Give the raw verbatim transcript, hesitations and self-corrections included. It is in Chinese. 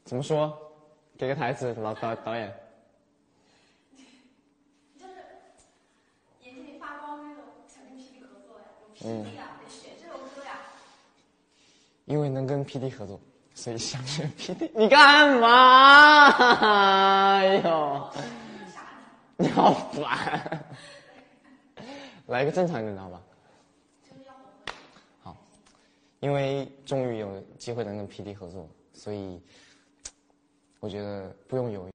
怎么说？给个台词，老导导演。 就是眼睛里发光那种，想跟 P D 合作呀，有 P D 啊，得选这首歌呀。 因为能跟 P D 合作，所以想选 P D。你干嘛？哎呦，你好烦。来一个正常一点的好吧？好，因为终于有机会能跟 P D 合作，所以我觉得不用犹豫。